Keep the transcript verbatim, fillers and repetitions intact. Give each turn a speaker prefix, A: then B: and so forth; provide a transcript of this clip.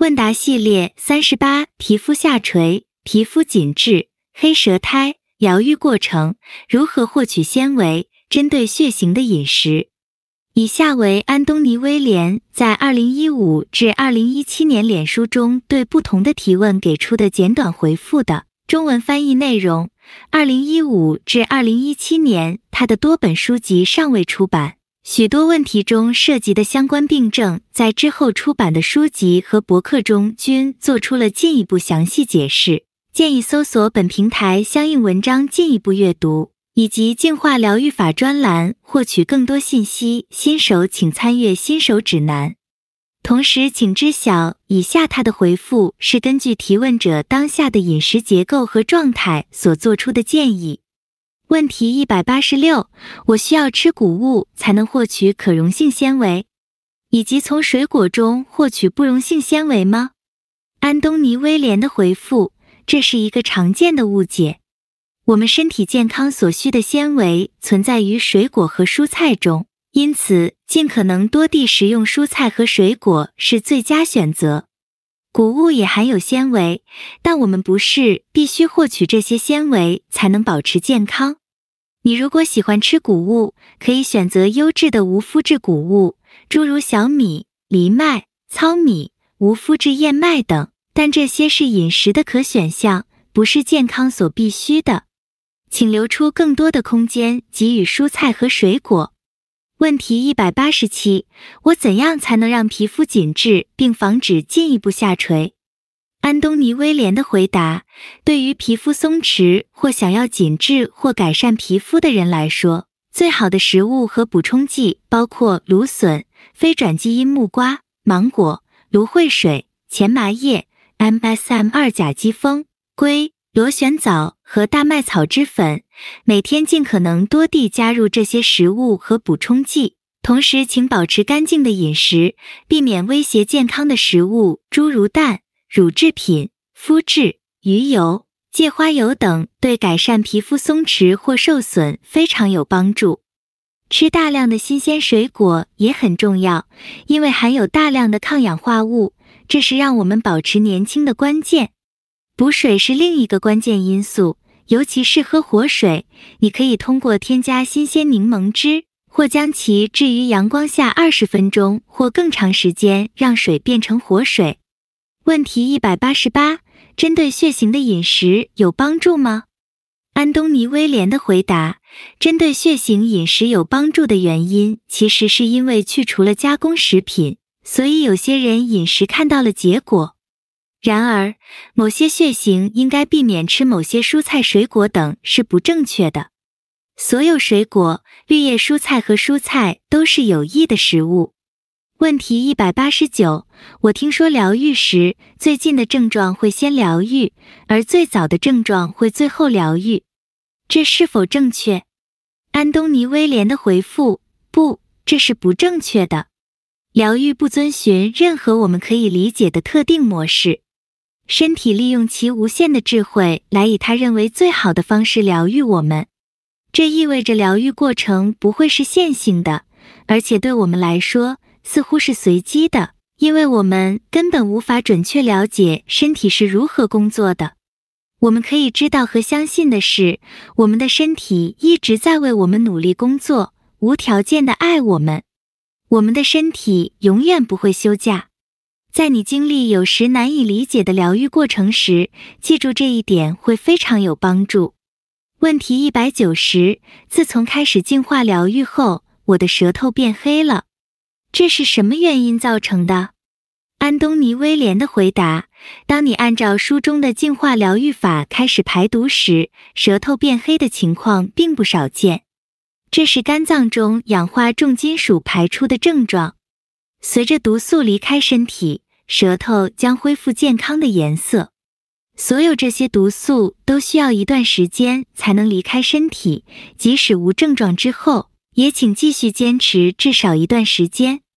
A: 问答系列三十八，皮肤下垂、皮肤紧致、黑舌苔，疗愈过程，如何获取纤维，针对血型的饮食。以下为安东尼·威廉在二零一五至二零一七年脸书中对不同的提问给出的简短回复的中文翻译内容。二零一五至二零一七年，他的多本书籍尚未出版，许多问题中涉及的相关病症在之后出版的书籍和博客中均做出了进一步详细解释，建议搜索本平台相应文章进一步阅读，以及净化疗愈法专栏获取更多信息。新手请参阅新手指南。同时请知晓，以下他的回复是根据提问者当下的饮食结构和状态所做出的建议。问题一百八十六，我需要吃谷物才能获取可溶性纤维，以及从水果中获取不溶性纤维吗？安东尼·威廉的回复，这是一个常见的误解。我们身体健康所需的纤维存在于水果和蔬菜中，因此尽可能多地食用蔬菜和水果是最佳选择。谷物也含有纤维，但我们不是必须获取这些纤维才能保持健康。你如果喜欢吃谷物，可以选择优质的无麸质谷物，诸如小米、藜麦、糙米、无麸质燕麦等，但这些是饮食的可选项，不是健康所必须的。请留出更多的空间给予蔬菜和水果。问题一百八十七，我怎样才能让皮肤紧致并防止进一步下垂？安东尼·威廉的回答，对于皮肤松弛或想要紧致或改善皮肤的人来说，最好的食物和补充剂包括芦笋、非转基因木瓜、芒果、芦荟水、前麻叶、M S M 二 甲基酚、硅、螺旋藻和大麦草汁粉，每天尽可能多地加入这些食物和补充剂。同时请保持干净的饮食，避免威胁健康的食物，诸如蛋、乳制品、麸质、鱼油、芥花油等，对改善皮肤松弛或受损非常有帮助。吃大量的新鲜水果也很重要，因为含有大量的抗氧化物，这是让我们保持年轻的关键。补水是另一个关键因素，尤其是喝活水，你可以通过添加新鲜柠檬汁，或将其置于阳光下二十分钟或更长时间，让水变成活水。问题一百八十八，针对血型的饮食有帮助吗？安东尼·威廉的回答，针对血型饮食有帮助的原因，其实是因为去除了加工食品，所以有些人饮食看到了结果。然而，某些血型应该避免吃某些蔬菜水果等是不正确的。所有水果、绿叶蔬菜和蔬菜都是有益的食物。问题一百八十九，我听说疗愈时，最近的症状会先疗愈，而最早的症状会最后疗愈。这是否正确？安东尼·威廉的回复，不，这是不正确的。疗愈不遵循任何我们可以理解的特定模式。身体利用其无限的智慧来以他认为最好的方式疗愈我们。这意味着疗愈过程不会是线性的，而且对我们来说，似乎是随机的，因为我们根本无法准确了解身体是如何工作的。我们可以知道和相信的是，我们的身体一直在为我们努力工作，无条件地爱我们。我们的身体永远不会休假。在你经历有时难以理解的疗愈过程时，记住这一点会非常有帮助。问题一百九十，自从开始净化疗愈后，我的舌头变黑了。这是什么原因造成的？安东尼·威廉的回答，当你按照书中的净化疗愈法开始排毒时，舌头变黑的情况并不少见。这是肝脏中氧化重金属排出的症状。随着毒素离开身体，舌头将恢复健康的颜色。所有这些毒素都需要一段时间才能离开身体，即使无症状之后，也请继续坚持至少一段时间。